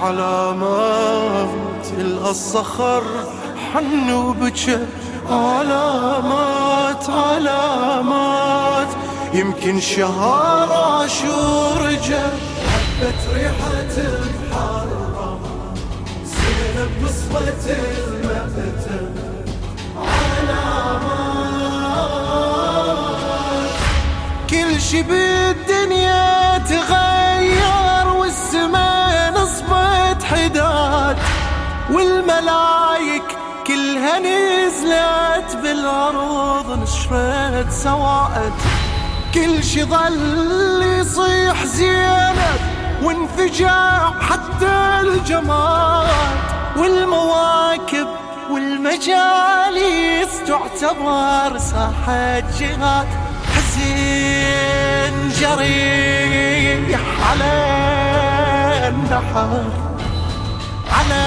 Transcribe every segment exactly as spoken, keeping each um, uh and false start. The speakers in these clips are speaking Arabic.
علامات تلقى الصخر حن وبكى، علامات علامات يمكن شهر عاشور جا، حبت ريحة المحرم زينب نصبة المأتم، علامات كل شي بالدنيا تغير والسما نصبت حداد، والملايك كلها نزلت بالأرض نشرت سوائد، كل شي ظل يصيح زينب وانفجع حتى الجماد، والمواكب والمجالس تعتبر ساحة جهاد، حزين جريح على النحر على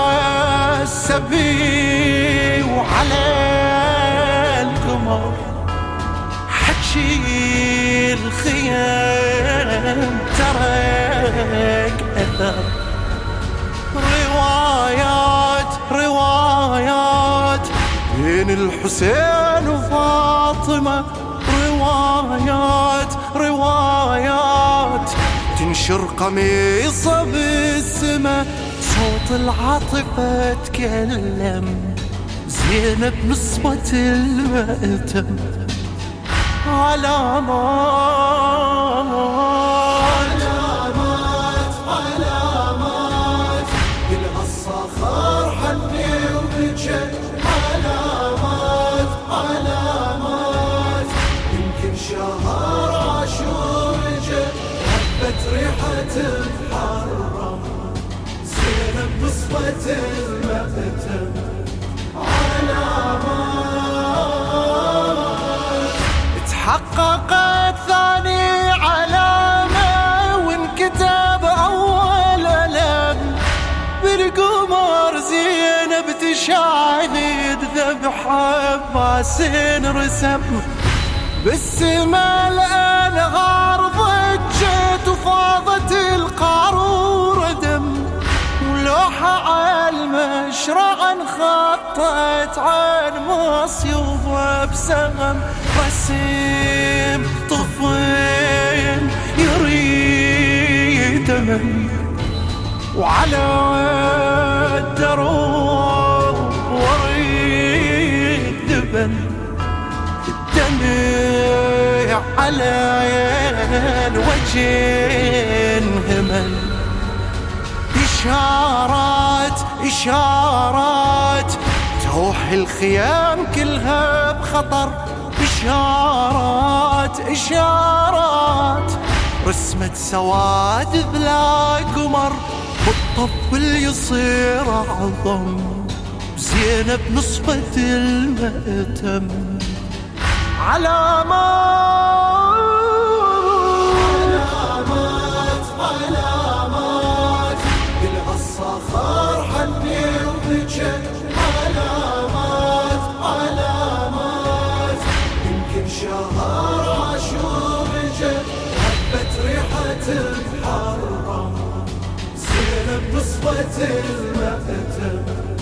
السبي وعلى القمر، حكي الخيام ترك أثر، روايات روايات بين الحسين وفاطمة، روايات روايات تنشر قميصة بالسما، صوت العاطفة تكلم زينب نصبة المأتم، علامات علامات علامات يلقى الصخر حني وبكى، علامات علامات يمكن شهر عاشور جا، حبت ريحة المحرم زينب نصبة المأتم، علامات تحققت ثاني علامة وانكتب أول ألم، بالقمر زينب تشاهد ذبح عباس رسم، بالسما الأنهار ضجت وفاضت القارورة دم، ولوحة على المشرع انخطت عن مصيوبة بسهم، رسم طفل يريد من وعلى الدروب وريد دبن، الدمع على الوجه انهمل، إشارات إشارات توحي الخيام كلها بخطر، إشارات إشارات رسمة سواد بلا قمر، والطفل يصير أعظم زينب نصبة المأتم، علامات علامات يلقى الصخر حني وبكى، علامات علامات يمكن شهر عاشور جا، حبت ريحة المحرم زينب نصبة المأتم،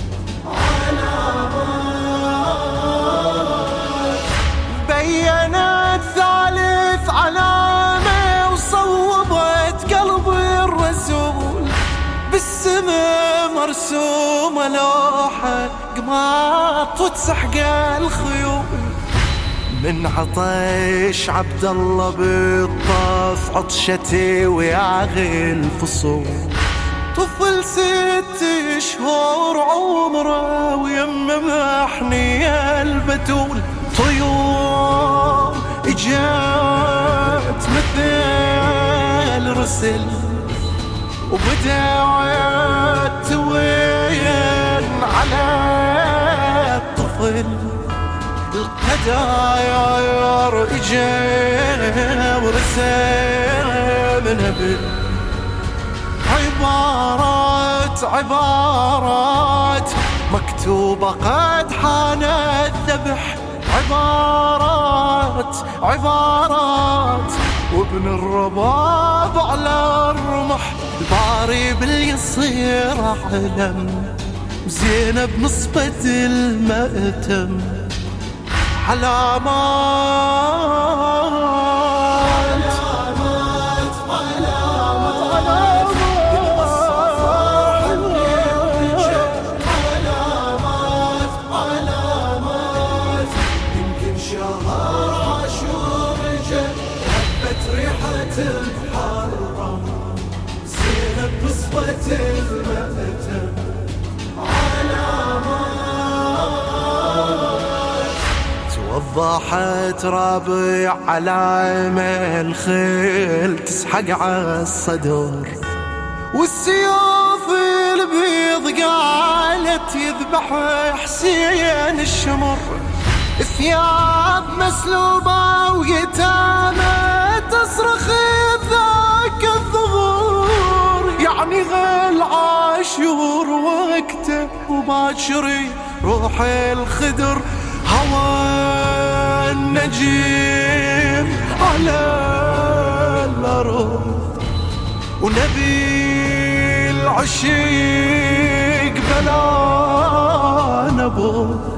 علامات بينت ثالث علامة وصوبت قلب الرسول، بالسما مرسومة لوحة قماط وتسحق الخيول، من عطش عبد الله بالطف عطشتي وياغي الفصول، طفل ست شهور عمره ويم محنية البتول، طيور اجات مثل رسل وبدأت توين على الطفل، القداير اجا ورسل نبل، عبارات عبارات مكتوبة قد حان الذبح، عبارات عبارات وابن الرباب على الرمح، الباري باليصير علم، وزينب نصبة المأتم علامات المحرم، زينب نصبة المأتم علامات. توضحت ربيع علامة الخيل تسحق على الصدر، والسيوف البيض قالت يذبح حسين الشمر، ثياب مسلوبة ويتامى تصرخ ذاك الظهور، يعني غل عاشور وقته وباشري روح الخدر، هوى النجيم على الأرض، ونبي العشيق بلا نبض،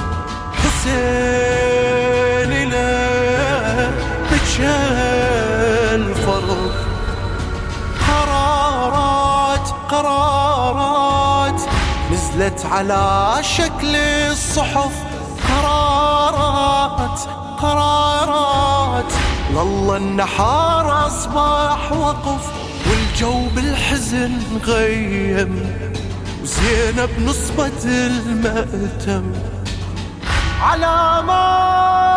حسين له بجل فرض، قرارات قرارات نزلت على شكل الصحف، قرارات قرارات لله النحار أصبح وقف، والجو بالحزن غيم، وزينب نصبة المأتم علامات.